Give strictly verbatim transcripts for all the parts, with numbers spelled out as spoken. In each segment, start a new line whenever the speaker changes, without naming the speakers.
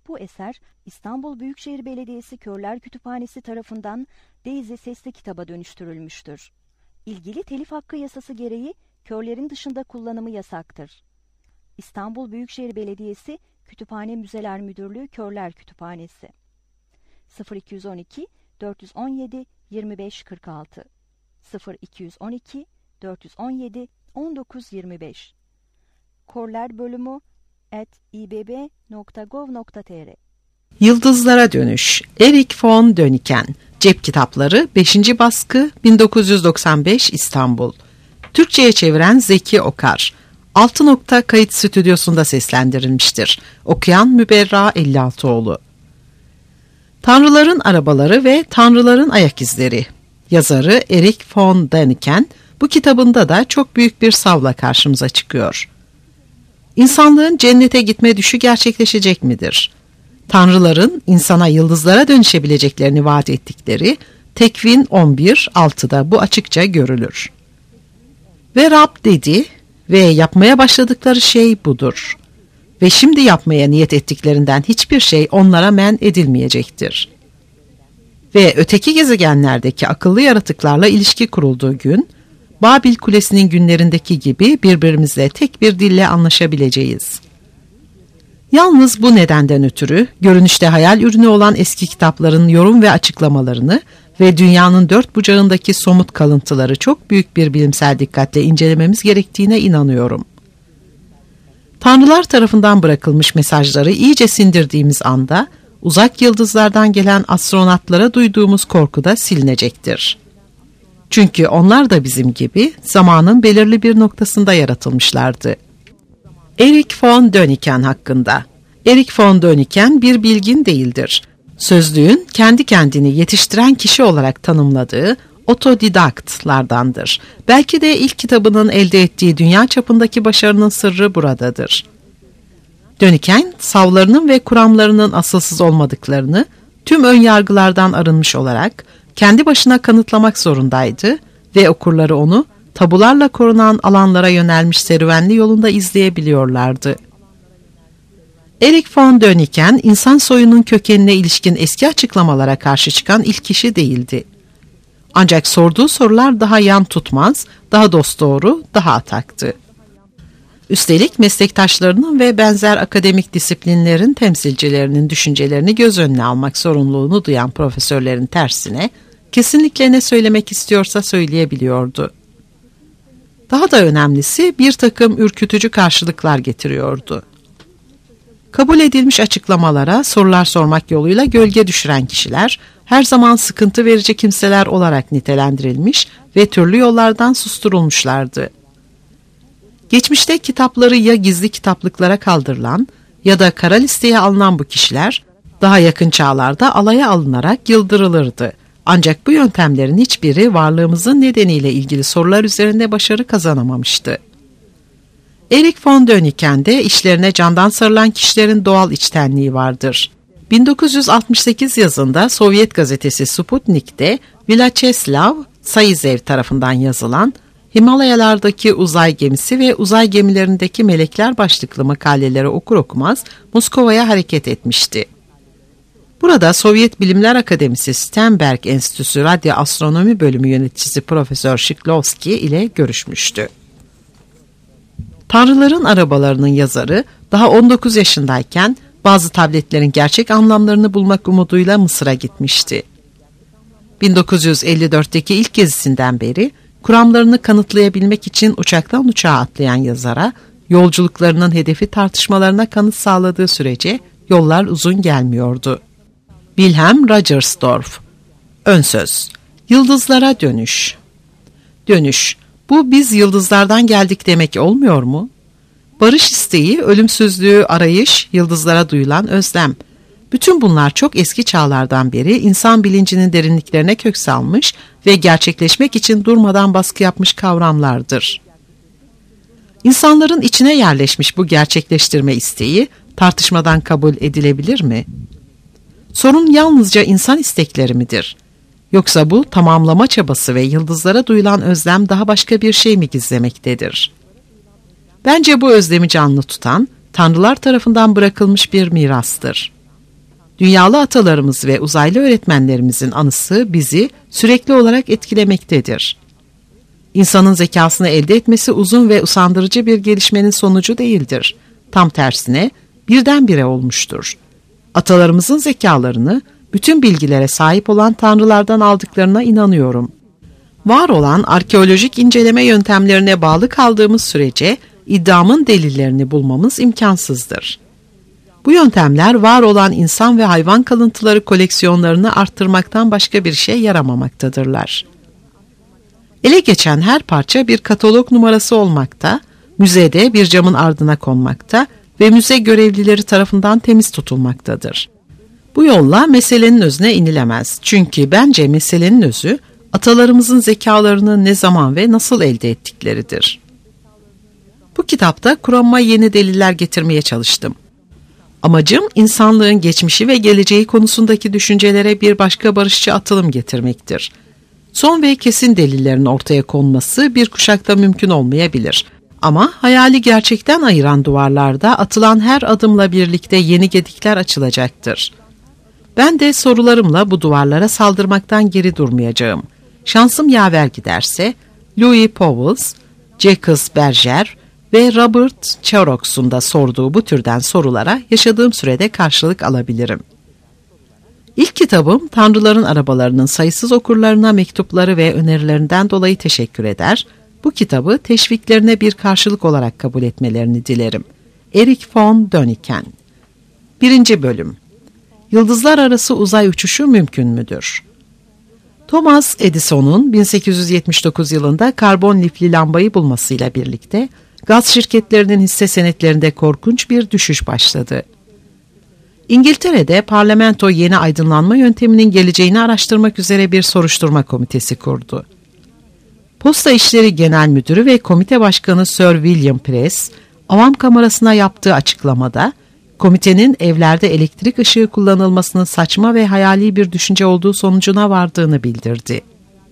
Bu eser İstanbul Büyükşehir Belediyesi Körler Kütüphanesi tarafından Daisy sesli kitaba dönüştürülmüştür. İlgili telif hakkı yasası gereği körlerin dışında kullanımı yasaktır. İstanbul Büyükşehir Belediyesi Kütüphane Müzeler Müdürlüğü Körler Kütüphanesi sıfır iki on iki dört on yedi yirmi beş kırk altı sıfır iki on iki dört on yedi on dokuz yirmi beş Körler bölümü at i b b nokta gov nokta t r
Yıldızlara Dönüş Erich von Däniken Cep Kitapları beşinci baskı bin dokuz yüz doksan beş İstanbul Türkçe'ye çeviren Zeki Okar Altı Nokta Kayıt Stüdyosu'nda seslendirilmiştir. Okuyan Müberra Ellialtıoğlu. Tanrıların Arabaları ve Tanrıların Ayak İzleri. Yazarı Erich von Däniken bu kitabında da çok büyük bir savla karşımıza çıkıyor. İnsanlığın cennete gitme düşü gerçekleşecek midir? Tanrıların insana yıldızlara dönüşebileceklerini vaat ettikleri Tekvin on bir altıda bu açıkça görülür. Ve Rab dedi ve yapmaya başladıkları şey budur. Ve şimdi yapmaya niyet ettiklerinden hiçbir şey onlara men edilmeyecektir. Ve öteki gezegenlerdeki akıllı yaratıklarla ilişki kurulduğu gün, Babil Kulesi'nin günlerindeki gibi birbirimizle tek bir dille anlaşabileceğiz. Yalnız bu nedenden ötürü, görünüşte hayal ürünü olan eski kitapların yorum ve açıklamalarını ve dünyanın dört bucağındaki somut kalıntıları çok büyük bir bilimsel dikkatle incelememiz gerektiğine inanıyorum. Tanrılar tarafından bırakılmış mesajları iyice sindirdiğimiz anda, uzak yıldızlardan gelen astronotlara duyduğumuz korku da silinecektir. Çünkü onlar da bizim gibi zamanın belirli bir noktasında yaratılmışlardı. Erich von Däniken hakkında. Erich von Däniken bir bilgin değildir. Sözlüğün kendi kendini yetiştiren kişi olarak tanımladığı otodidaktlardandır. Belki de ilk kitabının elde ettiği dünya çapındaki başarının sırrı buradadır. Däniken, savlarının ve kuramlarının asılsız olmadıklarını tüm önyargılardan arınmış olarak kendi başına kanıtlamak zorundaydı ve okurları onu tabularla korunan alanlara yönelmiş serüvenli yolunda izleyebiliyorlardı. Erich von Däniken, insan soyunun kökenine ilişkin eski açıklamalara karşı çıkan ilk kişi değildi. Ancak sorduğu sorular daha yan tutmaz, daha dosdoğru, daha ataktı. Üstelik meslektaşlarının ve benzer akademik disiplinlerin temsilcilerinin düşüncelerini göz önüne almak zorunluluğunu duyan profesörlerin tersine, kesinlikle ne söylemek istiyorsa söyleyebiliyordu. Daha da önemlisi bir takım ürkütücü karşılıklar getiriyordu. Kabul edilmiş açıklamalara sorular sormak yoluyla gölge düşüren kişiler, her zaman sıkıntı verici kimseler olarak nitelendirilmiş ve türlü yollardan susturulmuşlardı. Geçmişte kitapları ya gizli kitaplıklara kaldırılan ya da kara listeye alınan bu kişiler, daha yakın çağlarda alaya alınarak yıldırılırdı. Ancak bu yöntemlerin hiçbiri varlığımızın nedeniyle ilgili sorular üzerinde başarı kazanamamıştı. Erich von Däniken'de işlerine candan sarılan kişilerin doğal içtenliği vardır. bin dokuz yüz altmış sekiz yazında Sovyet gazetesi Sputnik'te Vyacheslav Sayizev tarafından yazılan Himalayalardaki uzay gemisi ve uzay gemilerindeki melekler başlıklı makaleleri okur okumaz Moskova'ya hareket etmişti. Burada Sovyet Bilimler Akademisi Sternberg Enstitüsü Radyo Astronomi Bölümü yöneticisi Profesör Shklovsky ile görüşmüştü. Tanrıların Arabalarının yazarı daha on dokuz yaşındayken bazı tabletlerin gerçek anlamlarını bulmak umuduyla Mısır'a gitmişti. bin dokuz yüz elli dörtteki ilk gezisinden beri kuramlarını kanıtlayabilmek için uçaktan uçağa atlayan yazara, yolculuklarının hedefi tartışmalarına kanıt sağladığı sürece yollar uzun gelmiyordu. Wilhelm Ragersdorf. Önsöz. Yıldızlara dönüş. Dönüş. Bu biz yıldızlardan geldik demek olmuyor mu? Barış isteği, ölümsüzlüğü, arayış, yıldızlara duyulan özlem. Bütün bunlar çok eski çağlardan beri insan bilincinin derinliklerine kök salmış ve gerçekleşmek için durmadan baskı yapmış kavramlardır. İnsanların içine yerleşmiş bu gerçekleştirme isteği tartışmadan kabul edilebilir mi? Sorun yalnızca insan istekleri midir? Yoksa bu tamamlama çabası ve yıldızlara duyulan özlem daha başka bir şey mi gizlemektedir? Bence bu özlemi canlı tutan, tanrılar tarafından bırakılmış bir mirastır. Dünyalı atalarımız ve uzaylı öğretmenlerimizin anısı bizi sürekli olarak etkilemektedir. İnsanın zekasını elde etmesi uzun ve usandırıcı bir gelişmenin sonucu değildir. Tam tersine birdenbire olmuştur. Atalarımızın zekalarını bütün bilgilere sahip olan tanrılardan aldıklarına inanıyorum. Var olan arkeolojik inceleme yöntemlerine bağlı kaldığımız sürece iddiamın delillerini bulmamız imkansızdır. Bu yöntemler var olan insan ve hayvan kalıntıları koleksiyonlarını arttırmaktan başka bir şey yaramaktadırlar. Ele geçen her parça bir katalog numarası olmakta, müzede bir camın ardına konmakta ve müze görevlileri tarafından temiz tutulmaktadır. Bu yolla meselenin özüne inilemez. Çünkü bence meselenin özü, atalarımızın zekalarını ne zaman ve nasıl elde ettikleridir. Bu kitapta Kur'an'a yeni deliller getirmeye çalıştım. Amacım insanlığın geçmişi ve geleceği konusundaki düşüncelere bir başka barışçı atılım getirmektir. Son ve kesin delillerin ortaya konması bir kuşakta mümkün olmayabilir. Ama hayali gerçekten ayıran duvarlarda atılan her adımla birlikte yeni gedikler açılacaktır. Ben de sorularımla bu duvarlara saldırmaktan geri durmayacağım. Şansım yaver giderse Louis Pauwels, Jacques Berger ve Robert Charox'un da sorduğu bu türden sorulara yaşadığım sürede karşılık alabilirim. İlk kitabım Tanrıların Arabalarının sayısız okurlarına mektupları ve önerilerinden dolayı teşekkür eder. Bu kitabı teşviklerine bir karşılık olarak kabul etmelerini dilerim. Erich von Däniken. Birinci Bölüm. Yıldızlar arası uzay uçuşu mümkün müdür? Thomas Edison'un bin sekiz yüz yetmiş dokuz yılında karbon lifli lambayı bulmasıyla birlikte gaz şirketlerinin hisse senetlerinde korkunç bir düşüş başladı. İngiltere'de parlamento yeni aydınlanma yönteminin geleceğini araştırmak üzere bir soruşturma komitesi kurdu. Posta İşleri Genel Müdürü ve komite başkanı Sir William Press, Avam Kamerası'na yaptığı açıklamada, komitenin evlerde elektrik ışığı kullanılmasının saçma ve hayali bir düşünce olduğu sonucuna vardığını bildirdi.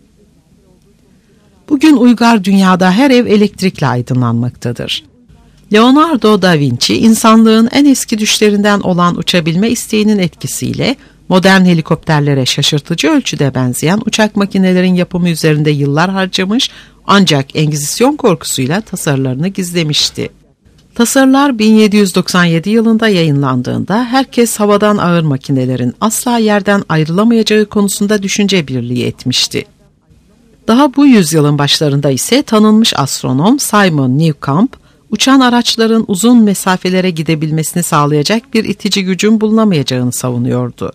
Bugün uygar dünyada her ev elektrikle aydınlanmaktadır. Leonardo da Vinci, insanlığın en eski düşlerinden olan uçabilme isteğinin etkisiyle modern helikopterlere şaşırtıcı ölçüde benzeyen uçak makinelerin yapımı üzerinde yıllar harcamış ancak Engizisyon korkusuyla tasarılarını gizlemişti. Tasarılar bin yedi yüz doksan yedi yılında yayınlandığında herkes havadan ağır makinelerin asla yerden ayrılamayacağı konusunda düşünce birliği etmişti. Daha bu yüzyılın başlarında ise tanınmış astronom Simon Newcomb, uçan araçların uzun mesafelere gidebilmesini sağlayacak bir itici gücün bulunamayacağını savunuyordu.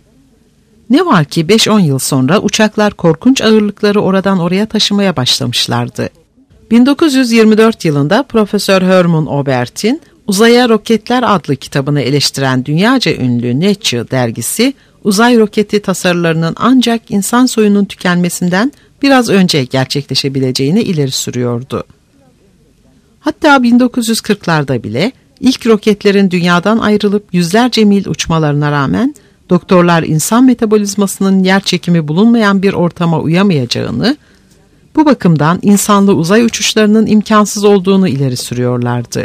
Ne var ki beş on yıl sonra uçaklar korkunç ağırlıkları oradan oraya taşımaya başlamışlardı. bin dokuz yüz yirmi dört yılında Profesör Hermann Obert'in Uzaya Roketler adlı kitabını eleştiren dünyaca ünlü Nature dergisi, uzay roketi tasarılarının ancak insan soyunun tükenmesinden biraz önce gerçekleşebileceğini ileri sürüyordu. Hatta bin dokuz yüz kırklarda bile ilk roketlerin dünyadan ayrılıp yüzlerce mil uçmalarına rağmen doktorlar insan metabolizmasının yerçekimi bulunmayan bir ortama uyamayacağını, bu bakımdan insanlı uzay uçuşlarının imkansız olduğunu ileri sürüyorlardı.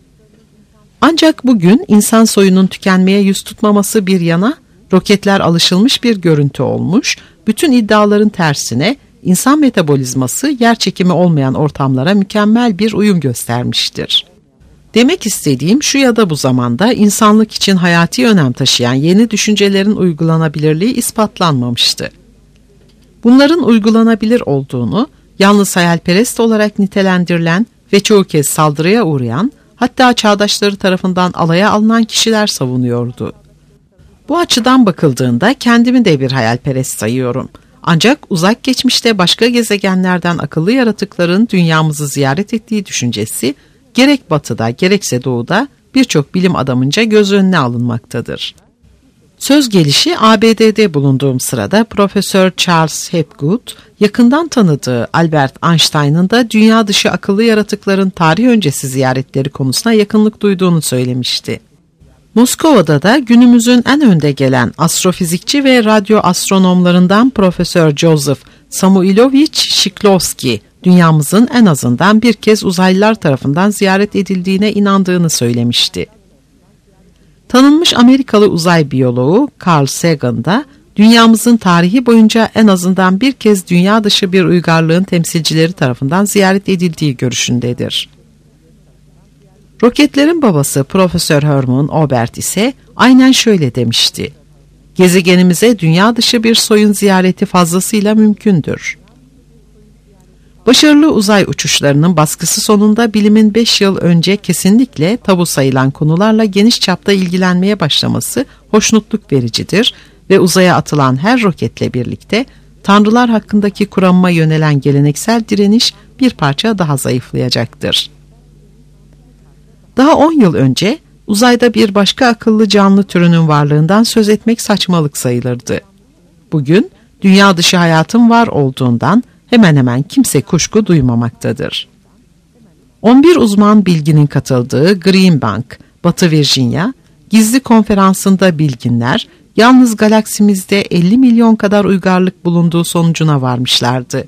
Ancak bugün insan soyunun tükenmeye yüz tutmaması bir yana, roketler alışılmış bir görüntü olmuş, bütün iddiaların tersine insan metabolizması yerçekimi olmayan ortamlara mükemmel bir uyum göstermiştir. Demek istediğim şu ya da bu zamanda insanlık için hayati önem taşıyan yeni düşüncelerin uygulanabilirliği ispatlanmamıştı. Bunların uygulanabilir olduğunu yalnız hayalperest olarak nitelendirilen ve çoğu kez saldırıya uğrayan, hatta çağdaşları tarafından alaya alınan kişiler savunuyordu. Bu açıdan bakıldığında kendimi de bir hayalperest sayıyorum. Ancak uzak geçmişte başka gezegenlerden akıllı yaratıkların dünyamızı ziyaret ettiği düşüncesi, gerek batıda gerekse doğuda birçok bilim adamınca göz önüne alınmaktadır. Söz gelişi A B D'de bulunduğum sırada Profesör Charles Hapgood, yakından tanıdığı Albert Einstein'ın da dünya dışı akıllı yaratıkların tarih öncesi ziyaretleri konusuna yakınlık duyduğunu söylemişti. Moskova'da da günümüzün en önde gelen astrofizikçi ve radyo astronomlarından Profesör Joseph Samuilovich Shklovsky, dünyamızın en azından bir kez uzaylılar tarafından ziyaret edildiğine inandığını söylemişti. Tanınmış Amerikalı uzay biyoloğu Carl Sagan da dünyamızın tarihi boyunca en azından bir kez dünya dışı bir uygarlığın temsilcileri tarafından ziyaret edildiği görüşündedir. Roketlerin babası Profesör Hermann Oberth ise aynen şöyle demişti: "Gezegenimize dünya dışı bir soyun ziyareti fazlasıyla mümkündür." Başarılı uzay uçuşlarının baskısı sonunda bilimin beş yıl önce kesinlikle tabu sayılan konularla geniş çapta ilgilenmeye başlaması hoşnutluk vericidir ve uzaya atılan her roketle birlikte tanrılar hakkındaki kuramıma yönelen geleneksel direniş bir parça daha zayıflayacaktır. Daha on yıl önce uzayda bir başka akıllı canlı türünün varlığından söz etmek saçmalık sayılırdı. Bugün dünya dışı hayatın var olduğundan hemen hemen kimse kuşku duymamaktadır. on bir uzman bilginin katıldığı Green Bank, Batı Virginia, gizli konferansında bilginler yalnız galaksimizde elli milyon kadar uygarlık bulunduğu sonucuna varmışlardı.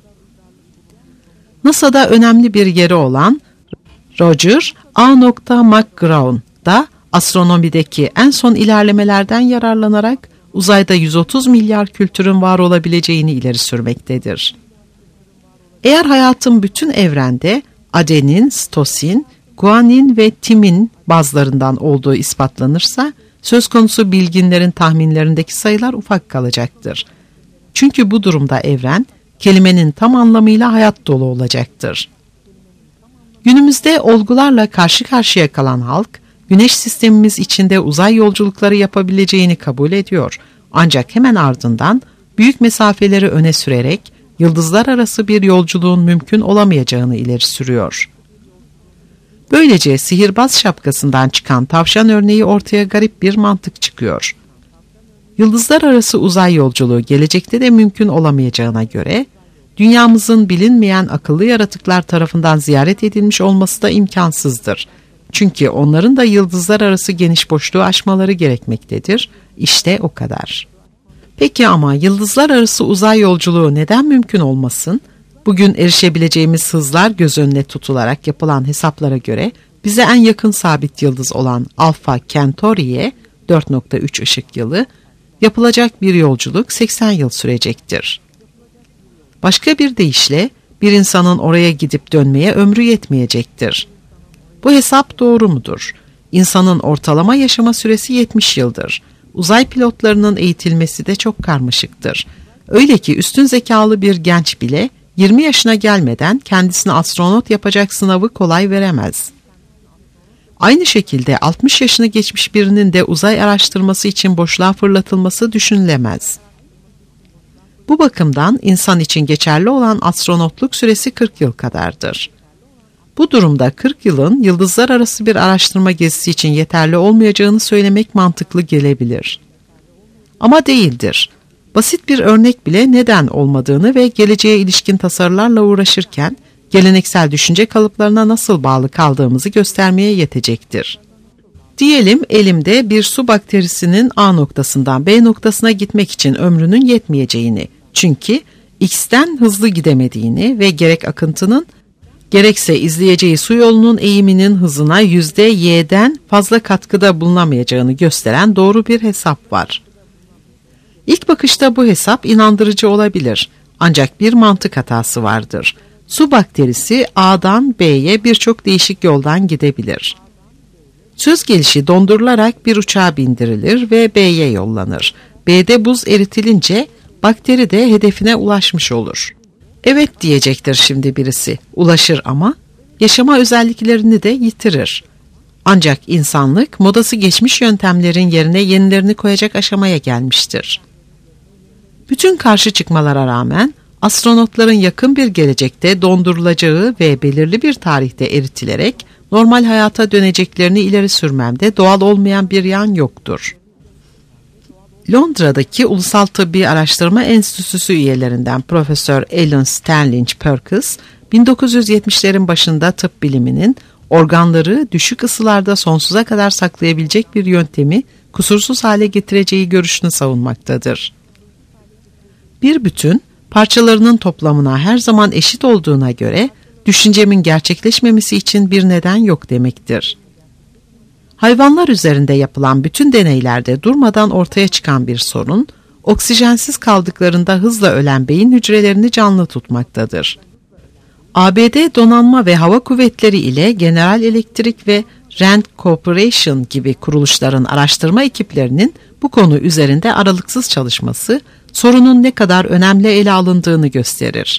NASA'da önemli bir yeri olan Roger A. McGraw da astronomideki en son ilerlemelerden yararlanarak uzayda yüz otuz milyar kültürün var olabileceğini ileri sürmektedir. Eğer hayatın bütün evrende adenin, sitosin, guanin ve timin bazlarından olduğu ispatlanırsa, söz konusu bilginlerin tahminlerindeki sayılar ufak kalacaktır. Çünkü bu durumda evren, kelimenin tam anlamıyla hayat dolu olacaktır. Günümüzde olgularla karşı karşıya kalan halk, Güneş sistemimiz içinde uzay yolculukları yapabileceğini kabul ediyor. Ancak hemen ardından büyük mesafeleri öne sürerek yıldızlar arası bir yolculuğun mümkün olamayacağını ileri sürüyor. Böylece sihirbaz şapkasından çıkan tavşan örneği ortaya garip bir mantık çıkıyor. Yıldızlar arası uzay yolculuğu gelecekte de mümkün olamayacağına göre, dünyamızın bilinmeyen akıllı yaratıklar tarafından ziyaret edilmiş olması da imkansızdır. Çünkü onların da yıldızlar arası geniş boşluğu aşmaları gerekmektedir. İşte o kadar. Peki ama yıldızlar arası uzay yolculuğu neden mümkün olmasın? Bugün erişebileceğimiz hızlar göz önüne tutularak yapılan hesaplara göre bize en yakın sabit yıldız olan Alpha Centauri'ye dört nokta üç ışık yılı, yapılacak bir yolculuk seksen yıl sürecektir. Başka bir deyişle bir insanın oraya gidip dönmeye ömrü yetmeyecektir. Bu hesap doğru mudur? İnsanın ortalama yaşama süresi yetmiş yıldır. Uzay pilotlarının eğitilmesi de çok karmaşıktır. Öyle ki üstün zekalı bir genç bile yirmi yaşına gelmeden kendisini astronot yapacak sınavı kolay veremez. Aynı şekilde altmış yaşını geçmiş birinin de uzay araştırması için boşluğa fırlatılması düşünülemez. Bu bakımdan insan için geçerli olan astronotluk süresi kırk yıl kadardır. Bu durumda kırk yılın yıldızlar arası bir araştırma gezisi için yeterli olmayacağını söylemek mantıklı gelebilir. Ama değildir. Basit bir örnek bile neden olmadığını ve geleceğe ilişkin tasarılarla uğraşırken geleneksel düşünce kalıplarına nasıl bağlı kaldığımızı göstermeye yetecektir. Diyelim elimde bir su bakterisinin A noktasından B noktasına gitmek için ömrünün yetmeyeceğini, çünkü X'ten hızlı gidemediğini ve gerek akıntının gerekse izleyeceği su yolunun eğiminin hızına yüzde y'den fazla katkıda bulunamayacağını gösteren doğru bir hesap var. İlk bakışta bu hesap inandırıcı olabilir, ancak bir mantık hatası vardır. Su bakterisi A'dan B'ye birçok değişik yoldan gidebilir. Söz gelişi dondurularak bir uçağa bindirilir ve B'ye yollanır. B'de buz eritilince bakteri de hedefine ulaşmış olur. Evet diyecektir şimdi birisi, ulaşır ama yaşama özelliklerini de yitirir. Ancak insanlık modası geçmiş yöntemlerin yerine yenilerini koyacak aşamaya gelmiştir. Bütün karşı çıkmalara rağmen astronotların yakın bir gelecekte dondurulacağı ve belirli bir tarihte eritilerek normal hayata döneceklerini ileri sürmemde doğal olmayan bir yan yoktur. Londra'daki Ulusal Tıbbi Araştırma Enstitüsü üyelerinden Profesör Alan Stanley Perkins, bin dokuz yüz yetmişlerin başında tıp biliminin organları düşük ısılarda sonsuza kadar saklayabilecek bir yöntemi kusursuz hale getireceği görüşünü savunmaktadır. Bir bütün, parçalarının toplamına her zaman eşit olduğuna göre, düşüncemin gerçekleşmemesi için bir neden yok demektir. Hayvanlar üzerinde yapılan bütün deneylerde durmadan ortaya çıkan bir sorun, oksijensiz kaldıklarında hızla ölen beyin hücrelerini canlı tutmaktadır. A B D Donanma ve Hava Kuvvetleri ile General Electric ve Rand Corporation gibi kuruluşların araştırma ekiplerinin bu konu üzerinde aralıksız çalışması, sorunun ne kadar önemli ele alındığını gösterir.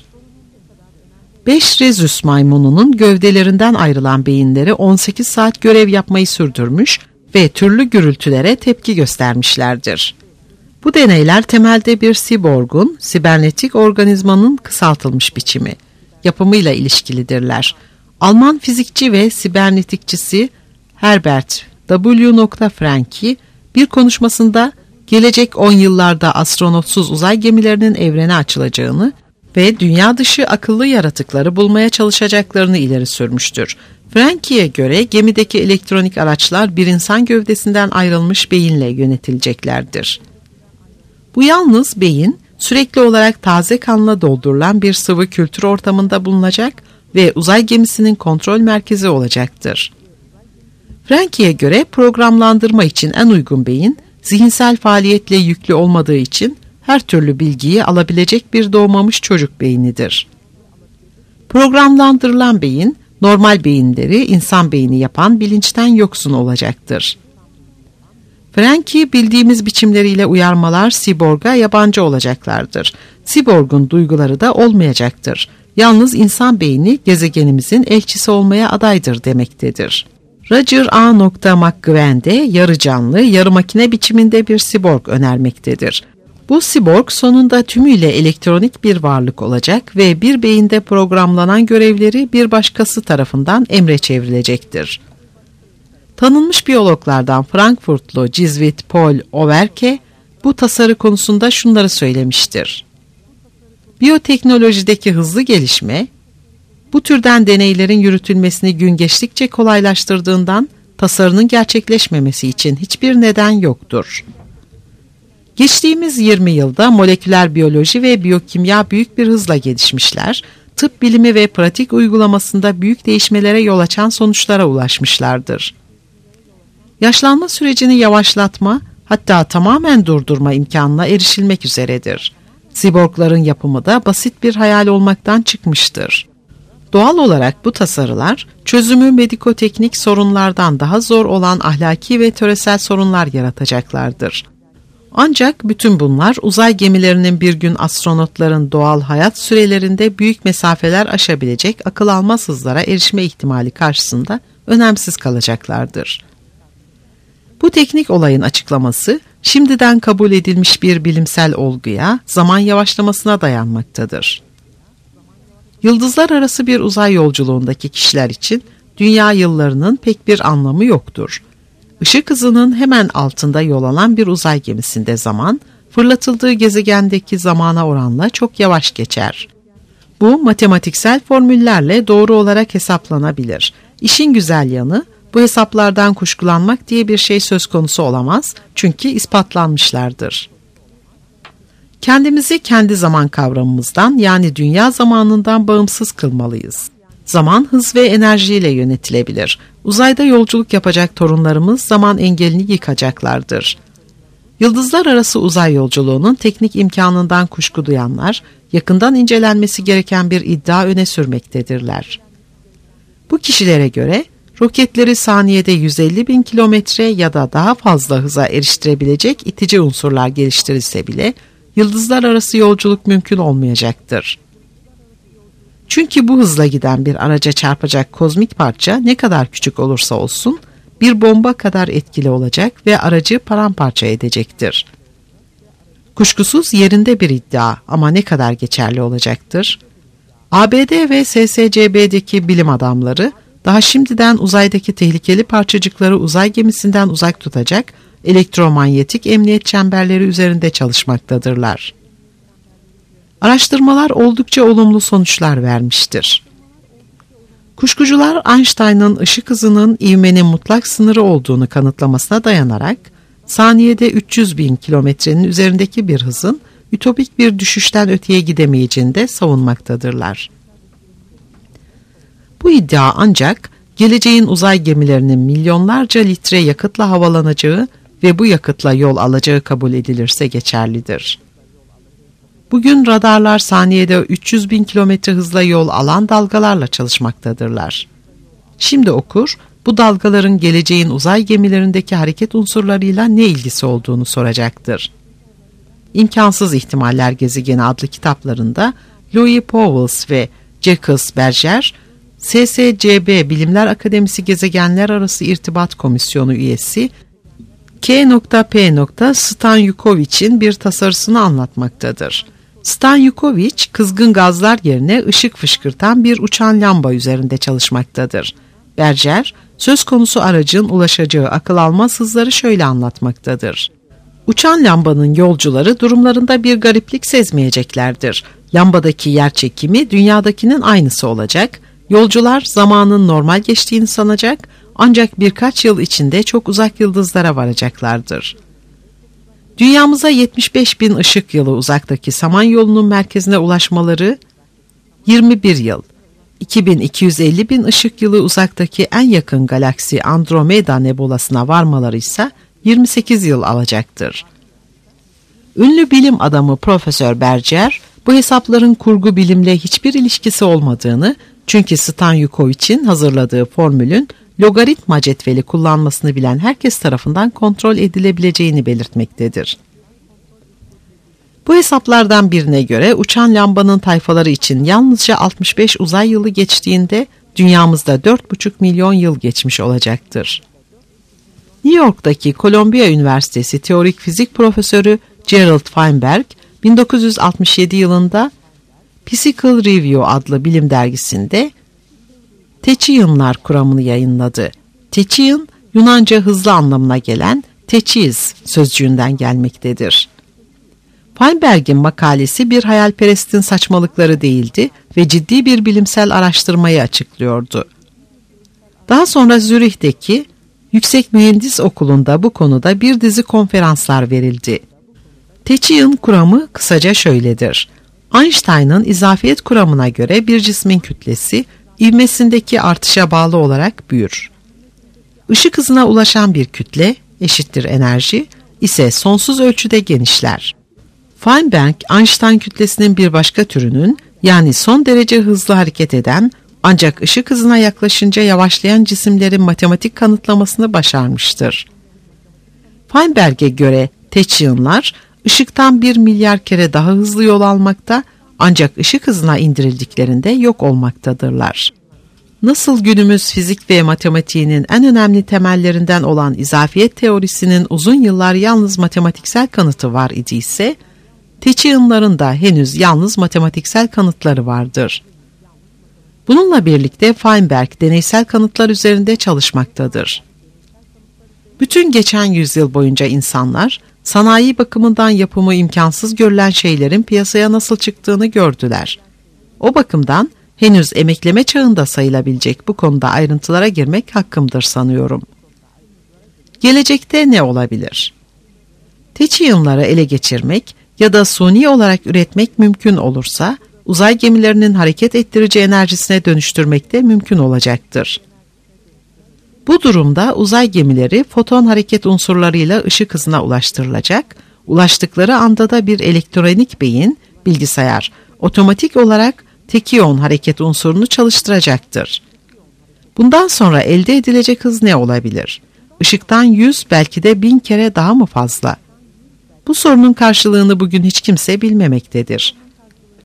Beş rhesus maymununun gövdelerinden ayrılan beyinleri on sekiz saat görev yapmayı sürdürmüş ve türlü gürültülere tepki göstermişlerdir. Bu deneyler temelde bir siborgun, sibernetik organizmanın kısaltılmış biçimi, yapımıyla ilişkilidirler. Alman fizikçi ve sibernetikçisi Herbert W. Franke bir konuşmasında gelecek on yıllarda astronotsuz uzay gemilerinin evrene açılacağını ve dünya dışı akıllı yaratıkları bulmaya çalışacaklarını ileri sürmüştür. Franke'ye göre gemideki elektronik araçlar bir insan gövdesinden ayrılmış beyinle yönetileceklerdir. Bu yalnız beyin, sürekli olarak taze kanla doldurulan bir sıvı kültür ortamında bulunacak ve uzay gemisinin kontrol merkezi olacaktır. Franke'ye göre programlandırma için en uygun beyin, zihinsel faaliyetle yüklü olmadığı için her türlü bilgiyi alabilecek bir doğmamış çocuk beynidir. Programlandırılan beyin, normal beyinleri insan beyni yapan bilinçten yoksun olacaktır. Franke, bildiğimiz biçimleriyle uyarmalar siborga yabancı olacaklardır. Siborgun duyguları da olmayacaktır. Yalnız insan beyni gezegenimizin elçisi olmaya adaydır demektedir. Roger A. McGuane de yarı canlı, yarı makine biçiminde bir siborg önermektedir. Bu siborg sonunda tümüyle elektronik bir varlık olacak ve bir beyinde programlanan görevleri bir başkası tarafından emre çevrilecektir. Tanınmış biyologlardan Frankfurtlu Cizvit Paul Overke bu tasarı konusunda şunları söylemiştir. Biyoteknolojideki hızlı gelişme, bu türden deneylerin yürütülmesini gün geçtikçe kolaylaştırdığından tasarının gerçekleşmemesi için hiçbir neden yoktur. Geçtiğimiz yirmi yılda moleküler biyoloji ve biyokimya büyük bir hızla gelişmişler, tıp bilimi ve pratik uygulamasında büyük değişmelere yol açan sonuçlara ulaşmışlardır. Yaşlanma sürecini yavaşlatma, hatta tamamen durdurma imkanına erişilmek üzeredir. Siborgların yapımı da basit bir hayal olmaktan çıkmıştır. Doğal olarak bu tasarılar, çözümü medikoteknik sorunlardan daha zor olan ahlaki ve töresel sorunlar yaratacaklardır. Ancak bütün bunlar uzay gemilerinin bir gün astronotların doğal hayat sürelerinde büyük mesafeler aşabilecek akıl almaz hızlara erişme ihtimali karşısında önemsiz kalacaklardır. Bu teknik olayın açıklaması, şimdiden kabul edilmiş bir bilimsel olguya, zaman yavaşlamasına dayanmaktadır. Yıldızlar arası bir uzay yolculuğundaki kişiler için dünya yıllarının pek bir anlamı yoktur. Işık hızının hemen altında yol alan bir uzay gemisinde zaman, fırlatıldığı gezegendeki zamana oranla çok yavaş geçer. Bu matematiksel formüllerle doğru olarak hesaplanabilir. İşin güzel yanı, bu hesaplardan kuşkulanmak diye bir şey söz konusu olamaz, çünkü ispatlanmışlardır. Kendimizi kendi zaman kavramımızdan, yani dünya zamanından bağımsız kılmalıyız. Zaman hız ve enerjiyle yönetilebilir. Uzayda yolculuk yapacak torunlarımız zaman engelini yıkacaklardır. Yıldızlar arası uzay yolculuğunun teknik imkanından kuşku duyanlar, yakından incelenmesi gereken bir iddia öne sürmektedirler. Bu kişilere göre, roketleri saniyede yüz elli bin kilometre ya da daha fazla hıza eriştirebilecek itici unsurlar geliştirilse bile, yıldızlar arası yolculuk mümkün olmayacaktır. Çünkü bu hızla giden bir araca çarpacak kozmik parça ne kadar küçük olursa olsun, bir bomba kadar etkili olacak ve aracı paramparça edecektir. Kuşkusuz yerinde bir iddia ama ne kadar geçerli olacaktır? A B D ve S S C B'deki bilim adamları, daha şimdiden uzaydaki tehlikeli parçacıkları uzay gemisinden uzak tutacak elektromanyetik emniyet çemberleri üzerinde çalışmaktadırlar. Araştırmalar oldukça olumlu sonuçlar vermiştir. Kuşkucular Einstein'ın ışık hızının ivmenin mutlak sınırı olduğunu kanıtlamasına dayanarak, saniyede üç yüz bin kilometrenin üzerindeki bir hızın ütopik bir düşüşten öteye gidemeyeceğini de savunmaktadırlar. Bu iddia ancak geleceğin uzay gemilerinin milyonlarca litre yakıtla havalanacağı ve bu yakıtla yol alacağı kabul edilirse geçerlidir. Bugün radarlar saniyede üç yüz bin kilometre hızla yol alan dalgalarla çalışmaktadırlar. Şimdi okur, bu dalgaların geleceğin uzay gemilerindeki hareket unsurlarıyla ne ilgisi olduğunu soracaktır. İmkansız İhtimaller Gezegeni adlı kitaplarında Louis Pauwels ve Jacques Berger, S S C B Bilimler Akademisi Gezegenler Arası İrtibat Komisyonu üyesi K P Stanjukovich'in bir tasarısını anlatmaktadır. Stanjukovich, kızgın gazlar yerine ışık fışkırtan bir uçan lamba üzerinde çalışmaktadır. Berger, söz konusu aracın ulaşacağı akıl almaz hızları şöyle anlatmaktadır. Uçan lambanın yolcuları durumlarında bir gariplik sezmeyeceklerdir. Lambadaki yer çekimi dünyadakinin aynısı olacak. Yolcular zamanın normal geçtiğini sanacak, ancak birkaç yıl içinde çok uzak yıldızlara varacaklardır. Dünyamıza yetmiş beş bin ışık yılı uzaktaki Samanyolu'nun merkezine ulaşmaları yirmi bir yıl, iki bin iki yüz elli bin ışık yılı uzaktaki en yakın galaksi Andromeda nebulasına varmaları ise yirmi sekiz yıl alacaktır. Ünlü bilim adamı Profesör Berger, bu hesapların kurgu bilimle hiçbir ilişkisi olmadığını, çünkü Stanjukovich'in hazırladığı formülün logaritma cetveli kullanmasını bilen herkes tarafından kontrol edilebileceğini belirtmektedir. Bu hesaplardan birine göre uçan lambanın tayfaları için yalnızca altmış beş uzay yılı geçtiğinde dünyamızda dört buçuk milyon yıl geçmiş olacaktır. New York'taki Columbia Üniversitesi teorik fizik profesörü Gerald Feinberg, bin dokuz yüz altmış yedi yılında Physical Review adlı bilim dergisinde Tachyon kuramını yayınladı. Tachyon, Yunanca hızlı anlamına gelen techiz sözcüğünden gelmektedir. Feinberg'in makalesi bir hayalperestin saçmalıkları değildi ve ciddi bir bilimsel araştırmayı açıklıyordu. Daha sonra Zürih'teki Yüksek Mühendis Okulu'nda bu konuda bir dizi konferanslar verildi. Tachyon kuramı kısaca şöyledir. Einstein'ın izafiyet kuramına göre bir cismin kütlesi ivmesindeki artışa bağlı olarak büyür. Işık hızına ulaşan bir kütle eşittir enerji ise sonsuz ölçüde genişler. Feinberg, Einstein kütlesinin bir başka türünün, yani son derece hızlı hareket eden ancak ışık hızına yaklaşınca yavaşlayan cisimlerin matematik kanıtlamasını başarmıştır. Feinberg'e göre Tachyonlar ışıktan bir milyar kere daha hızlı yol almakta, ancak ışık hızına indirildiklerinde yok olmaktadırlar. Nasıl günümüz fizik ve matematiğinin en önemli temellerinden olan izafiyet teorisinin uzun yıllar yalnız matematiksel kanıtı var idiyse, Tachyonların da henüz yalnız matematiksel kanıtları vardır. Bununla birlikte Feinberg deneysel kanıtlar üzerinde çalışmaktadır. Bütün geçen yüzyıl boyunca insanlar, sanayi bakımından yapımı imkansız görülen şeylerin piyasaya nasıl çıktığını gördüler. O bakımdan henüz emekleme çağında sayılabilecek bu konuda ayrıntılara girmek hakkımdır sanıyorum. Gelecekte ne olabilir? Tachyonları ele geçirmek ya da suni olarak üretmek mümkün olursa, uzay gemilerinin hareket ettirici enerjisine dönüştürmek de mümkün olacaktır. Bu durumda uzay gemileri foton hareket unsurlarıyla ışık hızına ulaştırılacak, ulaştıkları anda da bir elektronik beyin, bilgisayar, otomatik olarak tachyon hareket unsurunu çalıştıracaktır. Bundan sonra elde edilecek hız ne olabilir? Işıktan yüz belki de bin kere daha mı fazla? Bu sorunun karşılığını bugün hiç kimse bilmemektedir.